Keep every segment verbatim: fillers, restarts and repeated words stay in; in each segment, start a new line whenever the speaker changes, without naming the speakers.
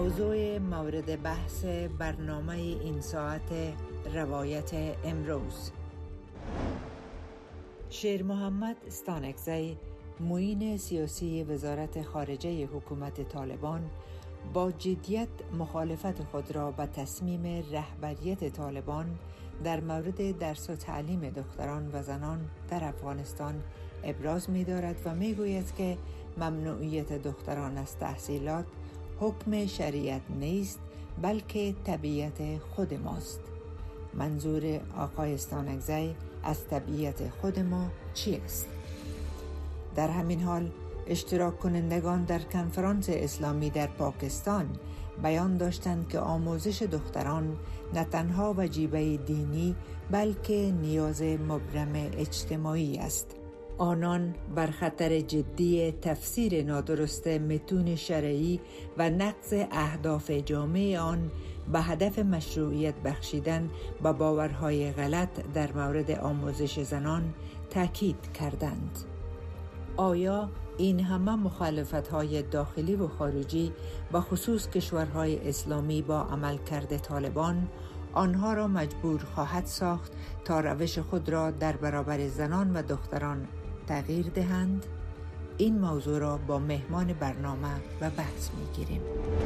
موضوع مورد بحث برنامه این ساعت روایت امروز. شیر محمد ستانکزی، معین سیاسی وزارت خارجه حکومت طالبان، با جدیت مخالفت خود را به تصمیم رهبریت طالبان در مورد درس و تعلیم دختران و زنان در افغانستان ابراز می دارد و می گوید که ممنوعیت دختران از تحصیلات حکم شریعت نیست، بلکه طبیعت خود ماست. منظور آقای ستانکزی از طبیعت خود ما چی است؟ در همین حال اشتراک کنندگان در کنفرانس اسلامی در پاکستان بیان داشتند که آموزش دختران نه تنها وجیبه دینی بلکه نیاز مبرم اجتماعی است. آنان بر خطر جدی تفسیر نادرست متون شرعی و نقض اهداف جامع آن به هدف مشروعیت بخشیدن به باورهای غلط در مورد آموزش زنان تاکید کردند. آیا این همه مخالفت‌های داخلی و خارجی به خصوص کشورهای اسلامی با عملکرد طالبان آنها را مجبور خواهد ساخت تا روش خود را در برابر زنان و دختران تغییر دهند؟ این موضوع را با مهمان برنامه و بحث می‌گیریم.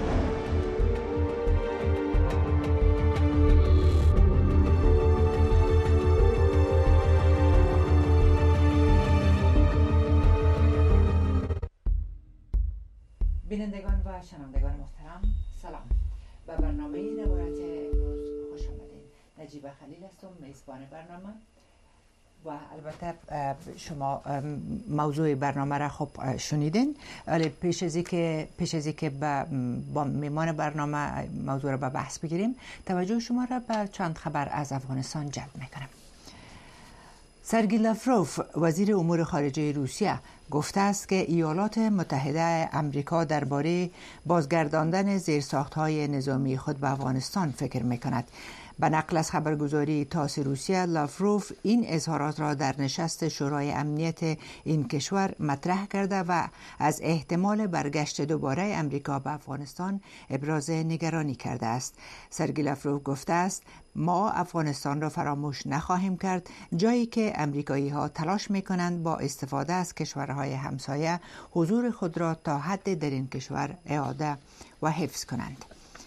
بینندگان و شنوندگان محترم، سلام. به برنامه روایت امروز خوش آمدید. نجیبه خلیل هستم، میزبان برنامه و البته شما موضوع برنامه را خب شنیدین. ولی پیش از اینکه پیش از اینکه با مهمان برنامه موضوع را به بحث بگیریم، توجه شما را به چند خبر از افغانستان جلب میکنم. سرگئی لاوروف، وزیر امور خارجه روسیه، گفته است که ایالات متحده آمریکا درباره بازگرداندن زیرساخت‌های نظامی خود به افغانستان فکر می‌کند. به نقل از خبرگزاری تاس روسیه، لاوروف این اظهارات را در نشست شورای امنیت این کشور مطرح کرده و از احتمال برگشت دوباره امریکا به افغانستان ابراز نگرانی کرده است. سرگئی لاوروف گفته است: ما افغانستان را فراموش نخواهیم کرد، جایی که امریکایی ها تلاش می کنند با استفاده از کشورهای همسایه حضور خود را تا حد در این کشور اعاده و حفظ کنند.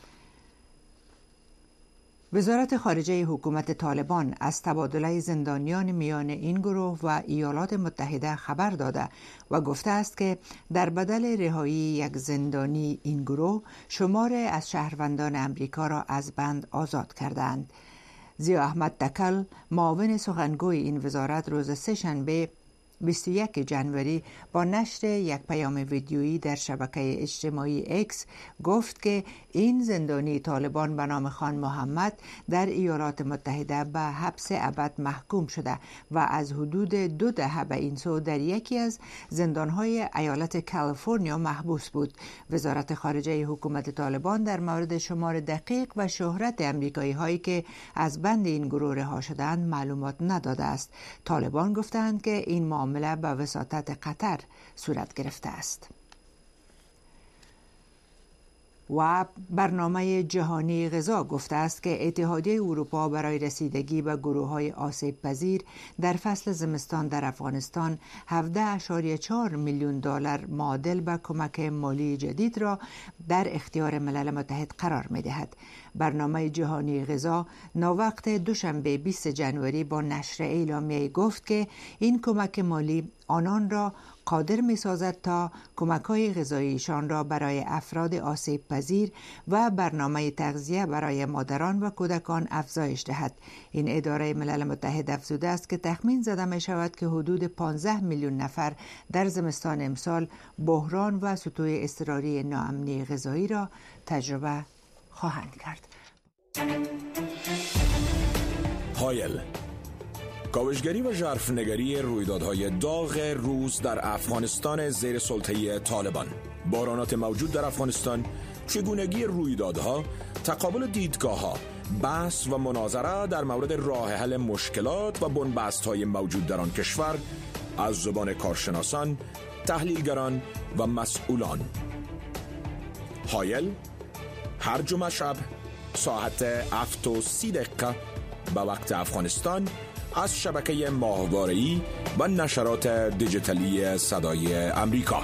وزارت خارجه حکومت طالبان از تبادله زندانیان میان این گروه و ایالات متحده خبر داده و گفته است که در بدل رهایی یک زندانی این گروه شمار از شهروندان امریکا را از بند آزاد کردند. ضیا احمد تکل، معاون سخنگوی این وزارت، روز سه‌شنبه بیست و یکم ژانویه با نشر یک پیام ویدیویی در شبکه اجتماعی اکس گفت که این زندانی طالبان به نام خان محمد در ایالات متحده به حبس ابد محکوم شده و از حدود دو دهه به این سو در یکی از زندانهای ایالت کالیفرنیا محبوس بود. وزارت خارجه حکومت طالبان در مورد شمار دقیق و شهرت امریکایی هایی که از بند این گروه رها شدند معلومات نداده است. طالبان گفتند که این معامله به وساطت قطر صورت گرفته است. و برنامه جهانی غذا گفته است که اتحادیه اروپا برای رسیدگی به گروه‌های آسیب پذیر در فصل زمستان در افغانستان هفده اشاریه چهار میلیون دلار معادل به کمک مالی جدید را در اختیار ملل متحد قرار می‌دهد. برنامه جهانی غذا ناوقت دوشنبه بیست ژانویه با نشر اعلامیه گفت که این کمک مالی آنان را قادر می سازد تا کمک‌های غذاییشان را برای افراد آسیب پذیر و برنامه تغذیه برای مادران و کودکان افزایش دهد. این اداره ملل متحد افزوده است که تخمین زده می شود که حدود پانزده میلیون نفر در زمستان امسال بحران و سطوح اضطراری ناامنی غذایی را تجربه خواهند کرد.
هایل، کاوشگری و ژرفنگری رویدادهای داغ روز در افغانستان زیر سلطه طالبان، بحرانات موجود در افغانستان، چگونگی رویدادها، تقابل دیدگاه‌ها، بحث و مناظره در مورد راه حل مشکلات و بنبست‌های موجود در آن کشور از زبان کارشناسان، تحلیلگران و مسئولان. هایل، هر جمعه شب ساعت هفت و سی دقیقه به وقت افغانستان از شبکه ماهواره‌ای و نشرات دیجیتالی صدای امریکا.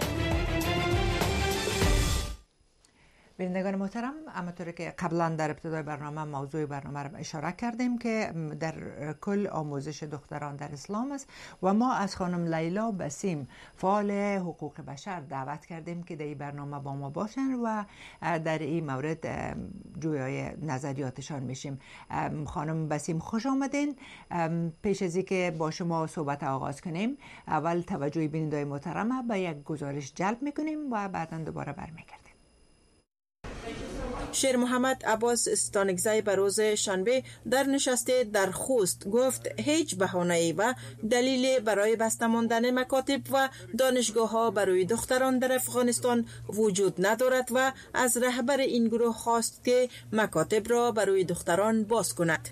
بینندگان محترم، همونطور که قبلا در ابتدای برنامه موضوع برنامه را اشاره کردیم که در کل آموزش دختران در اسلام است و ما از خانم لیلا بسیم فعال حقوق بشر دعوت کردیم که در این برنامه با ما باشن و در این مورد جویای نظریاتشان میشیم. خانم بسیم خوش آمدین. پیش از اینکه با شما صحبت آغاز کنیم اول توجه بینندگان محترم به یک گزارش جلب میکنیم و بعدا دوباره برمیگردیم.
شیر محمد عباس استانکزی به روز شنبه در نشست در خوست گفت هیچ بهانه‌ای و دلیلی برای بسته ماندن مکاتب و دانشگاه‌ها برای دختران در افغانستان وجود ندارد و از رهبر این گروه خواست که مکاتب را برای دختران باز کند.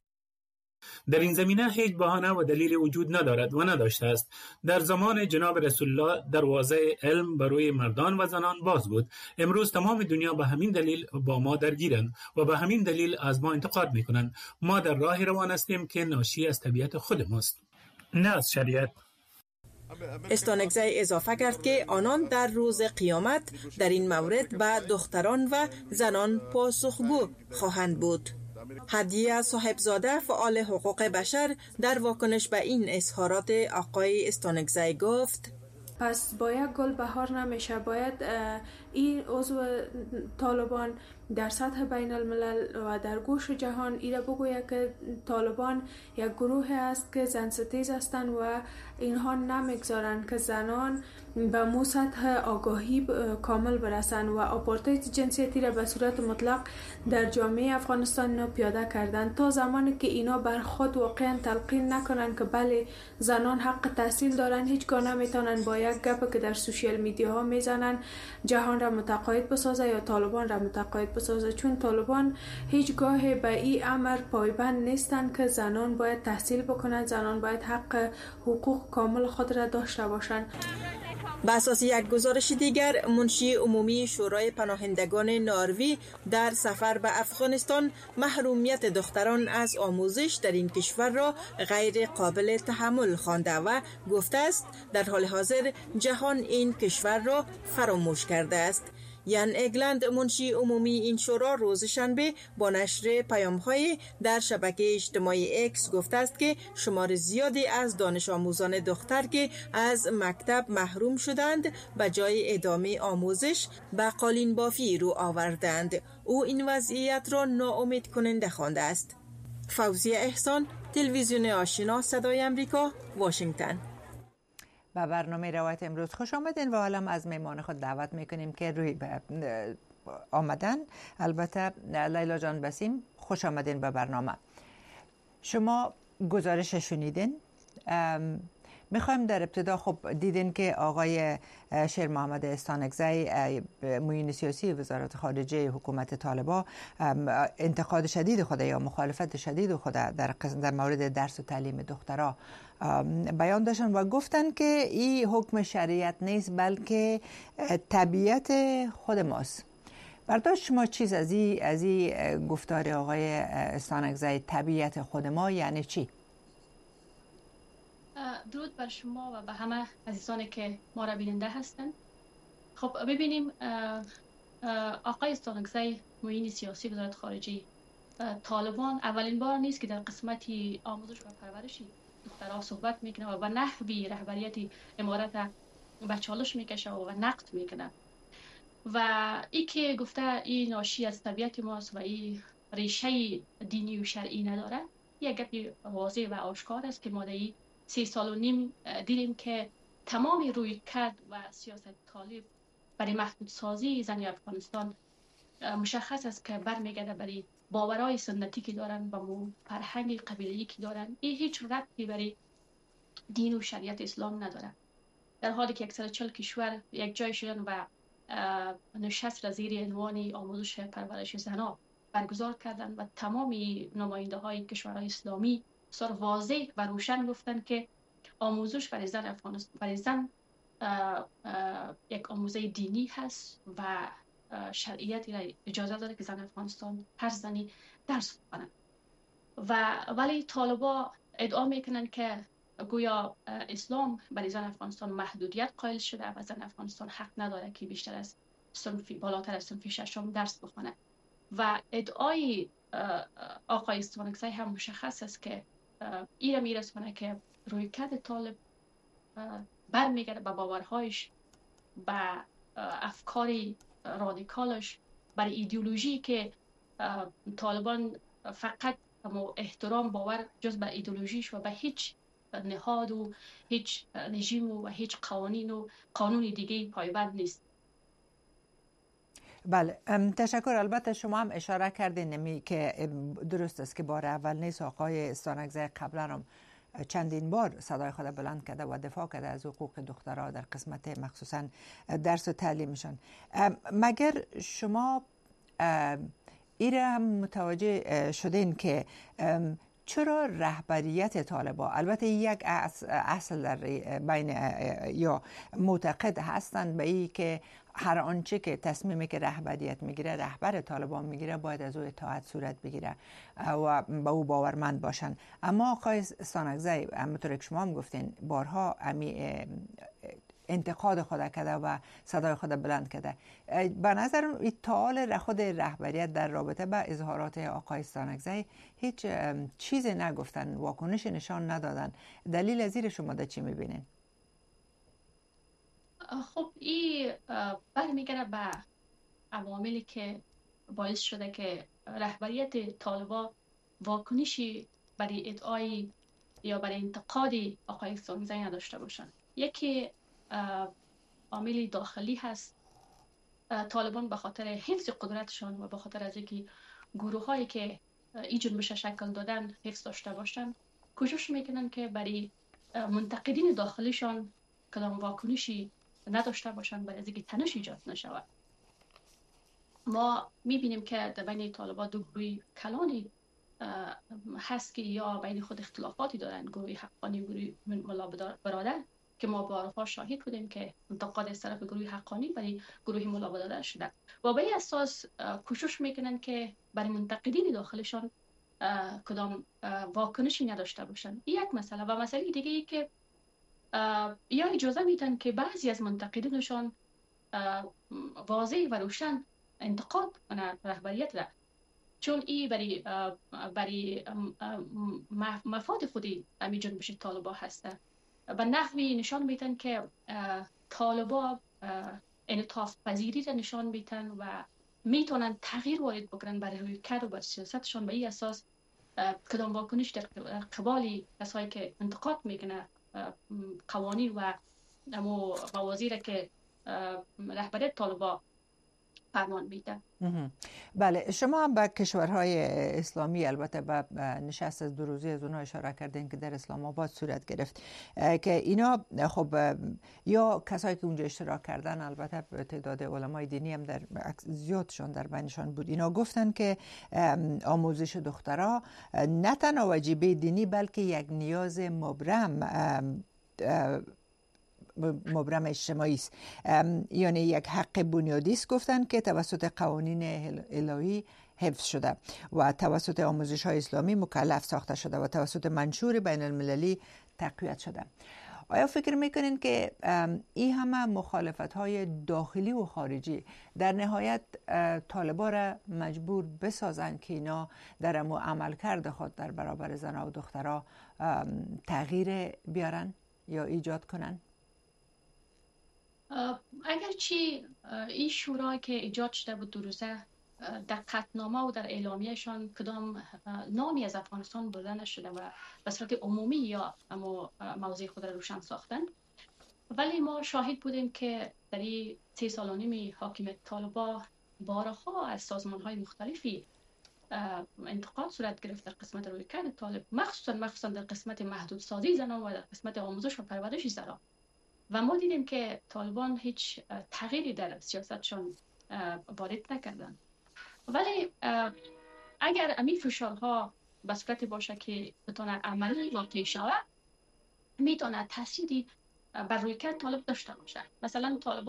در این زمینه هیچ بهانه و دلیل وجود ندارد و نداشته است. در زمان جناب رسول الله دروازه علم برای مردان و زنان باز بود. امروز تمام دنیا به همین دلیل با ما درگیرند و به همین دلیل از ما انتقاد میکنند. ما در راه روان هستیم که ناشی از طبیعت خود ماست، نه از شریعت.
استانکزی اضافه کرد که آنان در روز قیامت در این مورد به دختران و زنان پاسخگو خواهند بود. هدیه صاحبزاده فعال حقوق بشر در واکنش به این اظهارات آقای استانکزی گفت
پس با یک گل بهار نمیشه. باید این عضو طالبان در سطح بین الملل و در گوش جهان ایره بگوید که طالبان یک گروه است که زن ستیز هستند و اینها نمیگذارند که زنان به مو سطح آگاهی کامل برسند و آپارتاید جنسیتی را به صورت مطلق در جامعه افغانستان پیاده کردند. تا زمانی که اینا بر خود واقعا تلقین نکنند که بله زنان حق تحصیل دارند، هیچگاه نمیتونن با یک گپ که در سوشیال میدیا ها میزنن جهان را متقاعد بسازه یا طالبان را متقاعد بسازه، چون طالبان هیچگاه به این امر پایبند نیستند که زنان باید تحصیل بکنند، زنان باید حق حقوق کامل خود را داشته باشند.
به اساس یک گزارش دیگر، منشی عمومی شورای پناهندگان نروژ در سفر به افغانستان محرومیت دختران از آموزش در این کشور را غیر قابل تحمل خوانده و گفته است در حال حاضر جهان این کشور را فراموش کرده است. یان اگلند منشی عمومی این شورا روز شنبه با نشر پیام‌های در شبکه اجتماعی اکس گفته است که شمار زیادی از دانش آموزان دختر که از مکتب محروم شدند به جای ادامه آموزش به قالین بافی رو آوردند. او این وضعیت را ناامید کننده خوانده است. فوزیه احسان، تلویزیون آشنا صدای امریکا، واشنگتن.
به برنامه روایت امروز خوش آمدین و حالا از میمان خود دعوت میکنیم که روی آمدن. البته لیلا جان بسیم خوش آمدین به برنامه. شما گزارش شنیدین. میخوایم در ابتدا خب دیدین که آقای شیر محمد استانکزی معین سیاسی وزارت خارجه حکومت طالبان انتقاد شدید خود یا مخالفت شدید خود در در مورد درس و تعلیم دخترها بیان داشتن و گفتن که این حکم شریعت نیست بلکه طبیعت خود ماست. برداشت شما چیز از این از این گفتار آقای استانکزی طبیعت خود ما یعنی چی؟
درود بر شما و به همه عزیزانی که ما را بیننده هستند. خب ببینیم آقای استانکزی معین سیاسی وزارت خارجه طالبان اولین بار نیست که در قسمتی آموزش و پرورش دخترها صحبت میکنه و به نحوی رهبریت امارت به چالش میکشه و نقد میکنه و ای که گفته این ناشی از طبیعت ماست و این ریشه دینی و شرعی نداره، یک گپی واضح و آشکار است که ما در سی سال و نیم دیدیم که تمام روی کرد و سیاست طالب برای محدود سازی زن افغانستان مشخص است که برمیگرده برای باورهای سنتی که دارن و فرهنگ قبیله‌ای که دارن. این هیچ ربطی برای دین و شریعت اسلام نداره، در حالی که صد و چهل کشور یک جای شدن و نشست را زیر عنوان آموزش پرورش زنان برگزار کردن و تمام نماینده های کشورهای اسلامی بسیار واضح و روشن گفتن که آموزش برای زن افغانستان برای زن اه اه یک آموزه دینی هست و شرعیتی را اجازه داره که زن افغانستان هر زنی درس بخونه. و ولی طالبا ادعا میکنن که گویا اسلام برای زن افغانستان محدودیت قائل شده و زن افغانستان حق نداره که بیشتر از صنفی بالاتر از صنفی ششم درس بخونه. و ادعای آقای استوانکزی هم مشخص است که این را میرسونه که رویکرد طالب برمیگرده به باورهایش، به افکار رادیکالش، برای ایدئولوژی که طالبان فقط احترام باور جز به ایدئولوژیش و به هیچ نهاد و هیچ رژیم و هیچ قوانین و قانون دیگه پایبند نیست.
بله، تشکر. البته شما هم اشاره کردین نمی که درست است که بار اول نیست. آقای استانکزی قبلا هم چندین بار صدای خود بلند کرده و دفاع کرده از حقوق دخترها در قسمت مخصوصا درس و تعلیمشان. مگر شما ایره هم متوجه شدین که چرا رهبریت طالبان، البته یک اصل در بین یا معتقد هستند به این که هر آنچه که تصمیمی که رهبریت میگیره رهبر طالبان میگیره باید از او اطاعت صورت بگیره و به او باورمند باشن. اما آقای استانکزی همونطور که شما هم گفتین بارها امی انتقاد خود کرده و صدای خود بلند کرده. به نظر ایتال خود رهبریت در رابطه با اظهارات آقای استانکزی هیچ چیزی نگفتن، واکنش نشان ندادن. دلیل از این شما در چی میبینین؟
خب این برمیگرده به عواملی که باعث شده که رهبریت طالبان واکنشی برای ادعای یا برای انتقادی آقای استانکزی نداشته باشن. یکی عامل داخلی هست. طالبان به خاطر حفظ قدرتشان و به خاطر از اینکه گروه هایی که این جنبش شکل دادن حفظ داشته باشن کوشش میکنن که برای منتقدین داخلیشان کدام واکنشی نداشته باشن برای از اینکه تنش ایجاد نشود. ما میبینیم که در بین طالبان دو گروه کلانی هست که یا بین خود اختلافاتی دارن، گروه حقانی و گروه ملا برادر که ما بارها شاهد بودیم که انتقاد از طرف گروه حقانی برای گروه ملا برادر شده و به این اساس کوشش میکنن که برای منتقدین داخلشان کدام واکنشی نداشته باشن. این یک مسئله. و مسئله دیگه ای که یا اجازه میدن که بعضی از منتقدینشان واضح و روشن انتقاد کنند رهبریت را، چون این برای برای مفاد خودی امی جنبش طالبان هسته. به نحوی نشان میدن که طالبان انعطاف پذیری را نشان میدن و میتونن تغییر وارد بکنن برای رویکرد و بر سیاستشان. به این اساس کدام واکنش در قبال کسایی که انتقاد میکنه قوانین و امو موازی که رهبریت طالبان فرمان میده.
بله، شما هم به کشورهای اسلامی البته به نشست از دو روزی از اونها اشاره کردین که در اسلام آباد صورت گرفت که اینا خب یا کسایی که اونجا اشتراک کردن، البته تعداد علمای دینی هم در زیادشون در بینشان بود، اینا گفتن که آموزش دخترها نه تنها واجبه دینی بلکه یک نیاز مبرم مبرم اجتماعی است، یعنی یک حق بنیادی است گفتن که توسط قوانین الهی حفظ شده و توسط آموزش های اسلامی مکلف ساخته شده و توسط منشور بین المللی تقویت شده. آیا فکر میکنین که این همه مخالفت های داخلی و خارجی در نهایت طالبان را مجبور بسازن که اینا در امو عملکرد خود در برابر زنها و دخترها تغییر بیارن یا ایجاد کنن؟
اگرچه این شورای که ایجاد شده بود دو روزه در قطعنامه و در اعلامیهشان کدام نامی از افغانستان برده نشده و به صورت عمومی یا اما موضوع خود را روشن ساختن، ولی ما شاهد بودیم که در این سه سال و نیم حاکمیت طالبان بارها از سازمان‌های مختلفی انتقاد صورت گرفت در قسمت رویکرد طالب، مخصوصا مخصوصا در قسمت محدودسازی زنان و در قسمت آموزش و پرورش زنان. و ما دیدیم که طالبان هیچ تغییری در سیاستشان وارد نکردن. ولی اگر امی فشارها به صورتی باشه که بتونه عملی واقعی شود، میتونه تأثیری بر رویکرد طالب داشته باشه. مثلا طالبان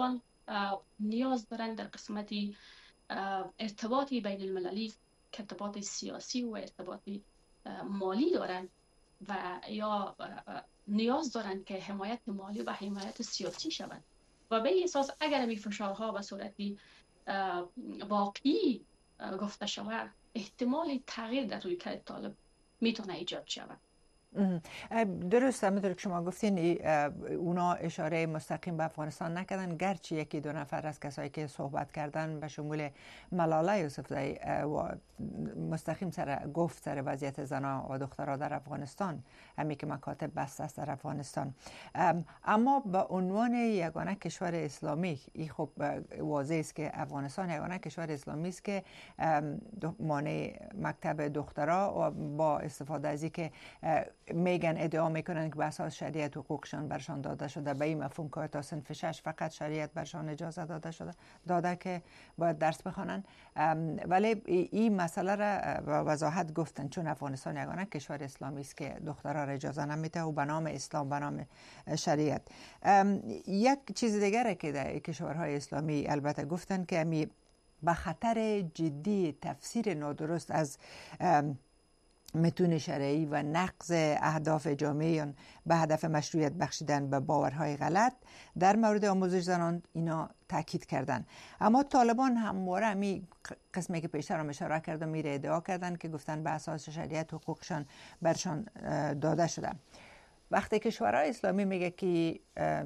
نیاز دارن در قسمت ارتباطی بین المللی که ارتباط سیاسی و ارتباط مالی دارن و یا نیاز دارن که حمایت مالی و حمایت سیاسی شوند و به این اساس اگر می فشارها به صورتی واقعی گفته شود احتمال تغییر در رویکرد طالب میتونه ایجاد شود.
درست همونطور که شما گفتین اونا اشاره مستقیم به افغانستان نکردن، گرچه یکی دو نفر از کسایی که صحبت کردن به شمول ملاله یوسفزئی و مستقیم سر گفت سر وضعیت زنان و دخترها در افغانستان، همی که مکاتب بسته است در افغانستان. اما به عنوان یگانه کشور اسلامی این خب واضح است که افغانستان یگانه کشور اسلامی است که مانع مکتب دخترها و با استفاده از اینکه میگن ادعا میکنن که به اساس شریعت حقوقشان برشان داده شده، به این مفهوم که تا صنف شش فقط شریعت برشان اجازه داده شده داده که باید درس بخوانن، ولی این مسئله را وضاحت گفتن چون افغانستان یگانه کشور اسلامی است که دخترها را اجازه نمیده و به نام اسلام به نام شریعت. یک چیز دیگره که در کشورهای اسلامی البته گفتن که می به خطر جدی تفسیر نادرست از متون شرعی و نقض اهداف جامعه به هدف مشروعیت بخشیدن به باورهای غلط در مورد آموزش زنان اینا تاکید کردن. اما طالبان همواره همی قسمی که پیشتر هم اشاره کردم میره ادعا کردن که گفتن به اساس شریعت حقوقشان برشان داده شده. وقتی کشورهای اسلامی میگه که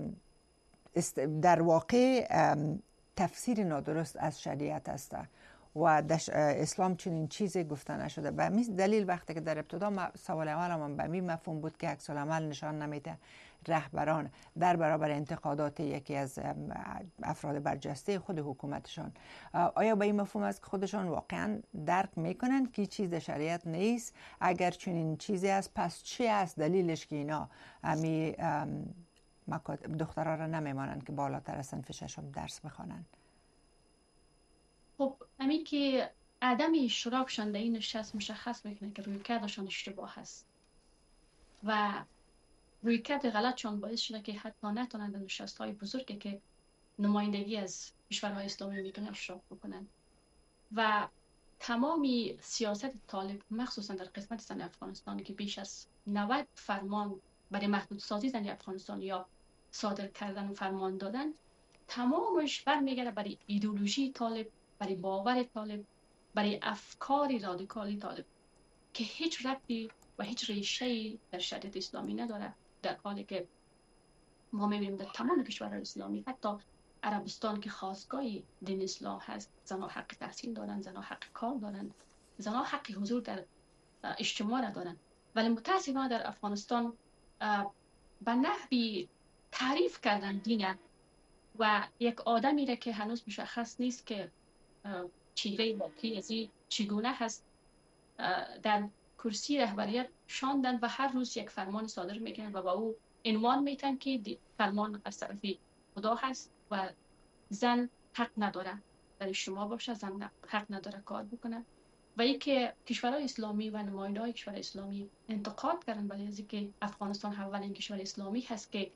در واقع تفسیر نادرست از شریعت است و اسلام چنین چیزی گفته نشده، به همین دلیل وقتی که در ابتدا سوال اول من به همین مفهوم بود که عکس العمل نشان نمیده رهبران در برابر انتقادات یکی از افراد برجسته خود حکومتشان، آیا به این مفهوم است که خودشان واقعا درک میکنن که چیز شریعت نیست؟ اگر چنین چیزی است پس چی است دلیلش که اینا همی دخترها را نمیمانند که بالاتر از صنف ششم درس بخوانند؟
خب همین که عدم اشتراکشان در این نشست مشخص میکنه که رویکردشان اشتباه هست و رویکرد غلطشان باعث شده که حتی نتونند در نشست های بزرگی که نمایندگی از کشورهای اسلامی میتونه اشتراک بکنن و تمامی سیاست طالب مخصوصا در قسمت زن افغانستان که بیش از نود فرمان برای محدود سازی زن افغانستان یا صادر کردن و فرمان دادن تمامش برمیگرده برای ایدئولوژی طالب، برای باور طالب، برای افکار رادیکالی طالب که هیچ ربطی و هیچ ریشه‌ای در شریعت اسلامی نداره، در حالی که ما می‌بینیم در تمام کشورهای اسلامی حتی عربستان که خاصگاهی دین اسلام هست زنها حق تحصیل دارن، زنها حق کار دارن، زنها حق حضور در اجتماع را دارن، ولی متاسفانه در افغانستان به نحوی تعریف کردن دین و یک آدمی را که هنوز مشخص نیست که چهره واقعی از این چگونه هست در کرسی رهبریت شاندن و هر روز یک فرمان صادر میکنن و با او عنوان میتن که فرمان از طرف خدا هست و زن حق نداره در اجتماع باشه، زن حق نداره کار بکنه و ای که کشورهای اسلامی و نماینده های کشور اسلامی انتقاد کردن برای از که افغانستان اولین کشور اسلامی هست که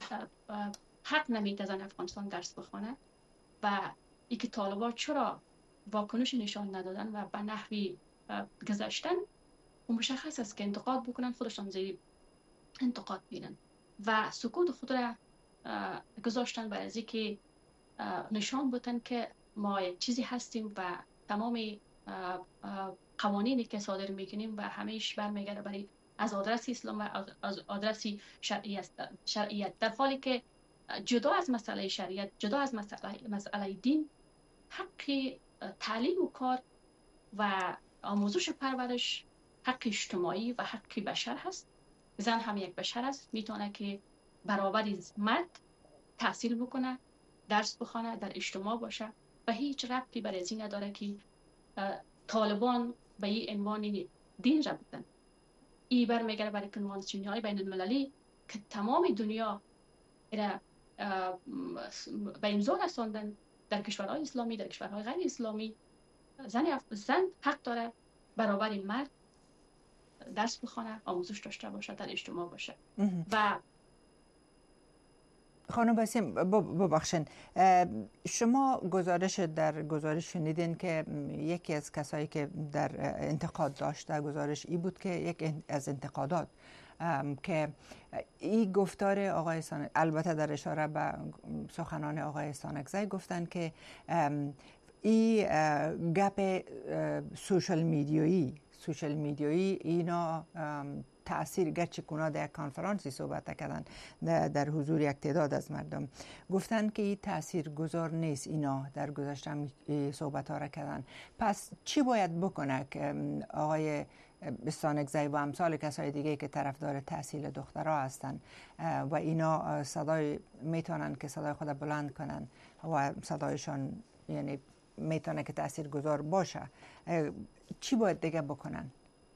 حق نمیده زن افغانستان درس بخونه و ای که طالبان چرا واکنش نشان ندادن و به نحوی گذشتن و مشخص است که انتقاد بکنن خودشان زیر انتقاد بینن و سکوت خود را گذاشتن برای از که نشان بدن که ما یک چیزی هستیم و تمام قوانینی که صادر میکنیم و همیش برمیگرده برای از آدرس اسلام و از آدرس شرعیت شرعیت در حالی که جدا از مسئله شریعت، جدا از مسئله مسئله دین، حق تعلیم و کار و آموزش پرورش حق اجتماعی و حق بشر هست. زن هم یک بشر است، میتونه که برابر مرد تحصیل بکنه، درس بخونه، در اجتماع باشه و هیچ ربطی برای این نداره که طالبان به این عنوان دین را بدن. این برمیگرده برای کنوانسیون های بین المللی که تمام دنیا را به امضا رساندن در کشورهای اسلامی، در کشورهای غیر اسلامی زن زن حق داره برابر مرد درس بخونه، آموزش داشته باشه، در اجتماع باشه و
خانم بسیم ببخشین، شما گزارش در گزارش شنیدین که یکی از کسایی که در انتقاد داشت در گزارش ای بود که یک از انتقادات که این گفتار آقای سانک، البته در اشاره به سخنان آقای سانکزی، گفتن که این گپ سوشل میدیایی سوشل میدیایی اینا تأثیر گرچه کنا در یک کانفرانسی صحبت کردن در حضور یک تعداد از مردم، گفتن که این تأثیر گذار نیست، اینا در گذشته صحبت ها را کردن. پس چی باید بکنه که آقای سانکزی و امثال کسای دیگه که طرفدار تحصیل دخترها هستن و اینا صدای میتونن که صدای خود بلند کنن و صدایشان یعنی میتونه که تأثیر گذار باشه، چی باید دیگه بکنن؟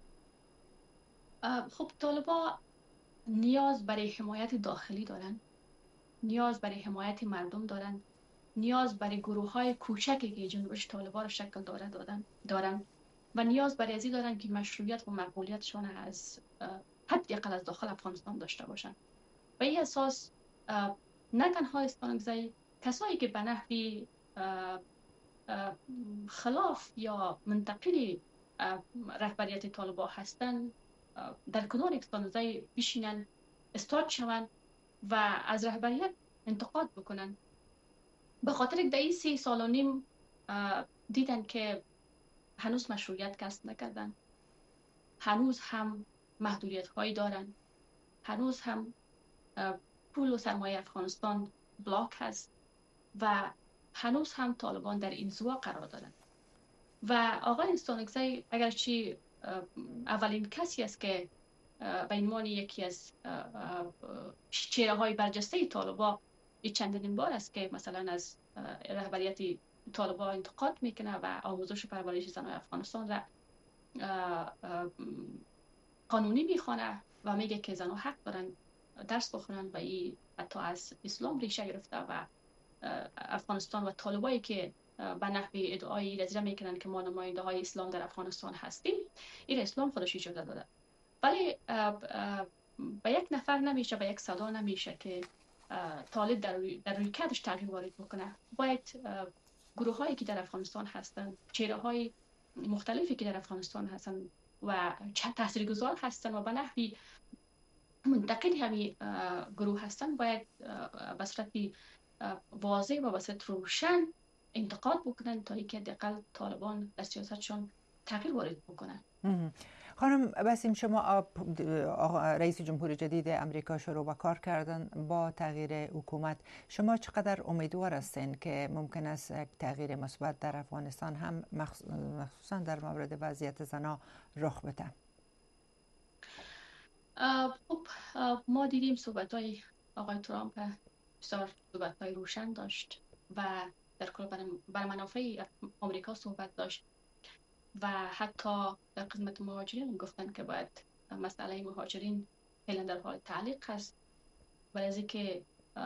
خب طالبا نیاز برای حمایت داخلی دارن، نیاز برای حمایت مردم دارن، نیاز برای گروه های کوچکی که جنبش طالبا را شکل داره دادن دارن و نیاز برای ازی دارن که مشروعیت و مقبولیتشون از حداقل از داخل افغانستان داشته باشن. و این اساس نه تنها سانکزی، کسایی که به نحوی خلاف یا منتقلی رهبریت طالبا هستن در کنار سانکزی بشینن، استارت شون و از رهبریت انتقاد بکنن، به خاطر که در این سی سال و نیم دیدن که هنوز مشروعیت کسب نکردن، هنوز هم محدودیت هایی دارن، هنوز هم پول و سرمایه افغانستان بلاک هست و هنوز هم طالبان در انزوا قرار دارن. و آقای سانکزی اگرچه اولین کسی است که به عنوان یکی از چهره های برجسته طالبا این چندین بار است که مثلا از رهبریت طالبا انتقاد میکنه و آموزش و پرورش زنان افغانستان را قانونی میخوانه و میگه که زنان حق دارن درس بخونن و این حتی از اسلام ریشه گرفته و افغانستان و طالبایی که به نحوی ادعای رزیده میکنن که ما نماینده های اسلام در افغانستان هستیم، این اسلام خودش اجازه داده. ولی به یک نفر نمیشه، به یک صدا نمیشه که طالب در روی در روی کدش تغییر وارد بکنه. باید گروه هایی که در افغانستان هستن، چهره های مختلفی که در افغانستان هستن و تاثیرگذار هستن و به نحوی منتقل همین گروه هستن، باید به صورت واضح و به صورت روشن انتقاد بکنن تا اینکه حداقل طالبان در سیاستشون تغییر وارد بکنن.
خانم بسیم، شما رئیس جمهور جدید امریکا شروع به کار کردن با تغییر حکومت، شما چقدر امیدوار هستین که ممکن است یک تغییر مثبت در افغانستان هم مخصوصا در مورد وضعیت زنان رخ بده؟
خب ما دیدیم صحبت‌های آقای ترامپ بسیار صحبت‌های روشن داشت و در کل بر منافع آمریکا صحبت داشت و حتی در قسمت مهاجرین گفتن که باید مسئله مهاجرین فعلا در حال تعلیق هست، ولی از اینکه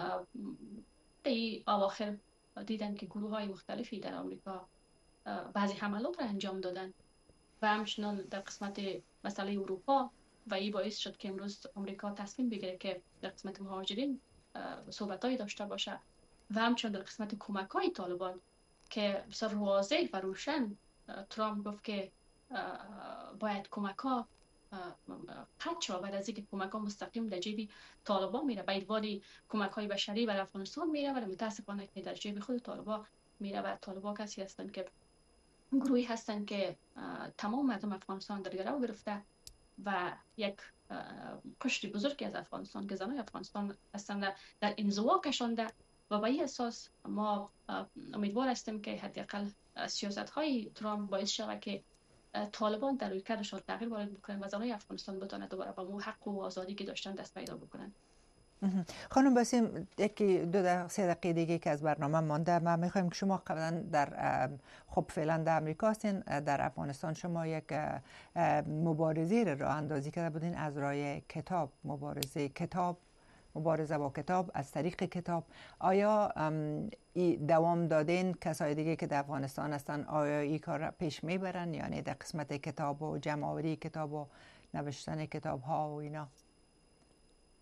در اواخر دیدن که گروه های مختلفی در آمریکا بعضی حملات را انجام دادن و همچنان در قسمت مسئله اروپا و این باعث شد که امروز آمریکا تصمیم بگیره که در قسمت مهاجرین صحبتایی داشته باشه و همچنان در قسمت کمک‌های طالبان که بسیار واضح و روشن ترامپ گفت که باید کمک‌ها قطع شود. بعد از اینکه کمک‌ها مستقیم در جیب طالبان میره، باید ولی کمک‌های بشری برای افغانستان میره، ولی متاسفانه که در جیب خود طالبان میره و طالبان کسی هستند که گروهی هستند که تمام مردم افغانستان در گرو گرفته و یک قشر بزرگی از افغانستان که زنان افغانستان هستند در انزوا کشانده و به این اساس ما امیدوار هستیم که حداقل سیاست‌های ترامپ باعث شود که طالبان در روی کارشان تغییر وارد بکنن و زنان افغانستان بتوانند دوباره به مو حق و آزادی که داشتن دست پیدا بکنن.
خانم بسیم، یکی دو دقیقه سه دقیقه دیگه که از برنامه مانده، ما میخوایم که شما قبلا در خب فعلا در امریکا هستین، در افغانستان شما یک مبارزه را اندازی کرده بودین از راه کتاب، مبارزه کتاب مبارزه با کتاب از طریق کتاب. آیا دوام دادین کسای دیگه که در افغانستان هستن آیا این کار را پیش میبرن، یعنی در قسمت کتاب و جمع آوری کتاب و نوشتن کتاب ها و اینا؟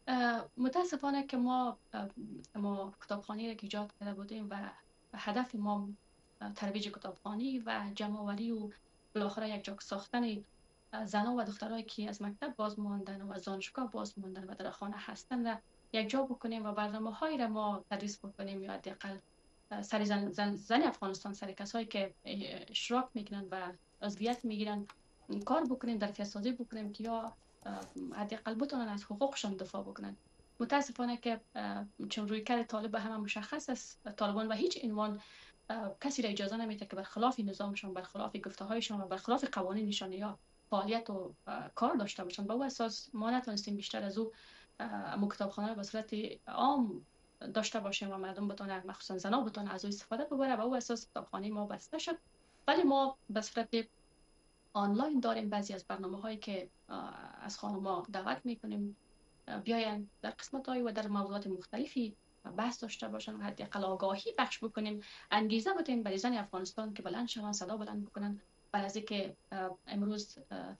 متاسفانه که ما ما کتابخانه را ایجاد کرده بودیم و هدف ما ترویج کتابخانه و جمع‌آوری و بالاخره یک جا ساختن زنان و دخترایی که از مکتب باز ماندن و از دانشگاه باز ماندن و در خانه هستن را یک جا بکنیم و برنامه‌هایی را ما تدریس بکنیم، یا حداقل سر زن, زن, زن افغانستان، سر کسایی که اشتراک میکنن و عضویت میگیرن کار بکنیم، در فیض‌سازی بکنیم که یا حداقل بتونن از حقوقشان دفاع بکنن. متاسفانه که چون رویکرد طالب همه مشخص است، طالبان و هیچ عنوان کسی را اجازه نمیده که برخلاف نظامشون، برخلاف گفته‌هایشون و برخلاف قوانینشان یا فعالیت و کار داشته باشن. به او اساس ما نتونستیم بیشتر از او کتابخانه رو به صورت عام داشته باشیم و مردم بتونن، مخصوصا زنا بتونن از او استفاده ببره. به او اساس کتابخانه ما بسته شد، ولی ما به صورت آنلاین داریم بعضی از برنامه‌هایی که از خانم‌ها دعوت می‌کنیم بیاین در قسمت‌های و در موضوعات مختلفی بحث داشته باشن و حداقل آگاهی بخش بکنیم، انگیزه بدیم برای زن افغانستان که بلند شوند، صدا بلند بکنن برای از اینکه امروز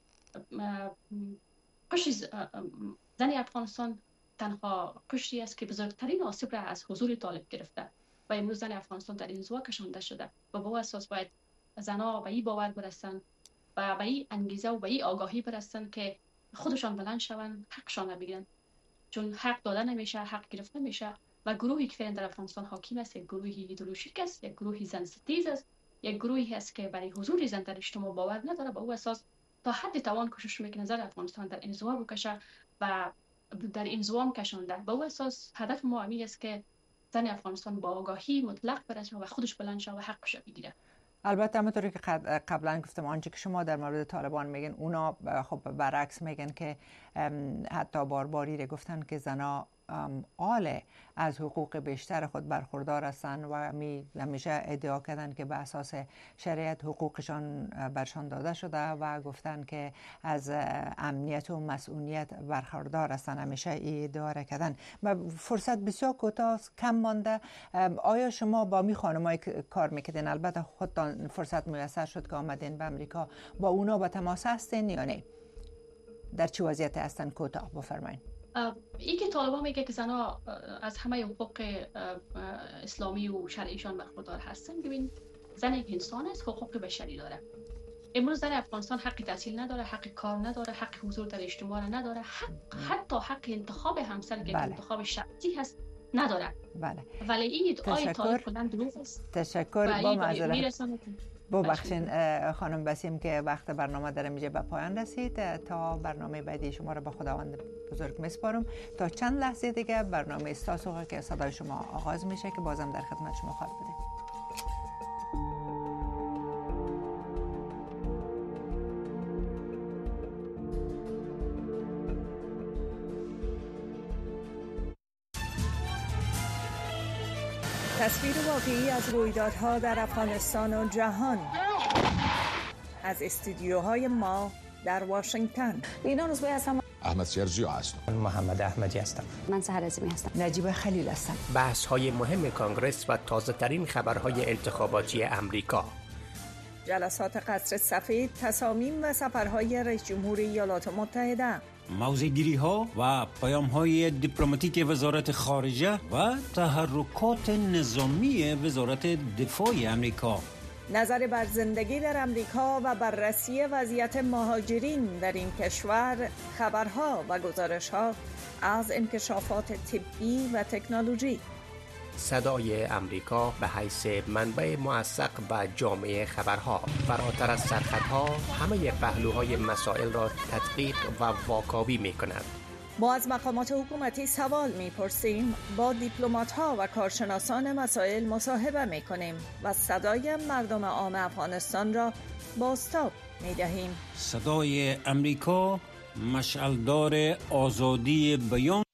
کشی زن افغانستان تنها کشتی است که بزرگترین آسیب را از حضور طالب گرفته و امروز زن افغانستان در انزوا کشانده شده و با اساس باید زنها به این باور برسن و به این انگیزه و به این آگاهی برسن که خودشان بلند شوند، حقشان را بگیرن، چون حق داده نمیشه، حق گرفته میشه و گروهی که فعلا در افغانستان حاکم است یک گروهی ایدئولوژیک است، یک گروهی زن ستیز است، یک گروهی است که برای حضور زن در اجتماع باور نداره. به او اساس تا حد توان کوشش میکنه زن افغانستان در انزوا بکشه و در انزوا کشانده. به او اساس هدف ما همین است که زن افغانستان با آگاهی مطلق برسه و خودش بلند شه و حقش بگیره.
البته همونطوری که قبلا گفتم آنچه که شما در مورد طالبان میگن، اونا خب برعکس میگن که حتی بارباری رو گفتن که زنا آله از حقوق بیشتر خود برخوردار هستند و می همیشه ادعا کردن که به اساس شریعت حقوقشان برشان داده شده و گفتن که از امنیت و مسئولیت برخوردار هستند، همیشه ادعا را کردن. و فرصت بسیار کوتاه کم مانده، آیا شما با می خانمایی که کار میکردین، البته خودتان فرصت میسر شد که آمدین به امریکا، با اونا با تماس هستین یا نه؟ در چه وضعیت هستن؟ کوتاه بفرمایید.
این که طالبان میگه که زنها از همه حقوق اسلامی و شرعیشان برخوردار هستن، ببین زن یک انسان است، حقوق بشری داره. امروز زن افغانستان حق تحصیل نداره، حق کار نداره، حق حضور در اجتماع نداره، حق حتی حق انتخاب همسر که بله. انتخاب شخصی هست نداره. بله. ولی این ادعای طالب کلا دروغ است.
تشکر. با معذرت ببخشید خانم بسیم که وقت برنامه در اینجا به پایان رسید. تا برنامه بعدی شما را به خداوند بزرگ میسپارم. تا چند لحظه دیگه برنامه استاسوغه که صدای شما آغاز میشه که بازم در خدمت شما خواهد بودیم. تصویر واقعی از رویدادها در افغانستان و جهان از استودیوهای ما در واشنگتن. لینا روزبه هستم.
احمد سیرزیو هستم.
محمد احمدی هستم.
من سحر عظیمی هستم.
نجیب خلیل هستم.
بحث های مهم کانگرس و تازه ترین خبرهای انتخاباتی امریکا.
جلسات قصر سفید، تصامیم و سفرهای رئیس جمهور ایالات متحده.
موضع‌گیری ها و پیام های دیپلماتیک وزارت خارجه و تحرکات نظامی وزارت دفاع امریکا.
نظر بر زندگی در امریکا و بررسی وضعیت مهاجرین در این کشور، خبرها و گزارش‌ها از انکشافات طبی و تکنولوژی.
صدای امریکا به حیث منبع موثق و جامع خبرها، فراتر از سرحدها همه پهلوهای مسائل را تدقیق و واکاوی می کند.
ما از مقامات حکومتی سوال می پرسیم، با دیپلمات‌ها و کارشناسان مسائل مصاحبه می کنیم و صدای مردم عام افغانستان را بازتاب می دهیم.
صدای امریکا، مشعلدار آزادی بیان.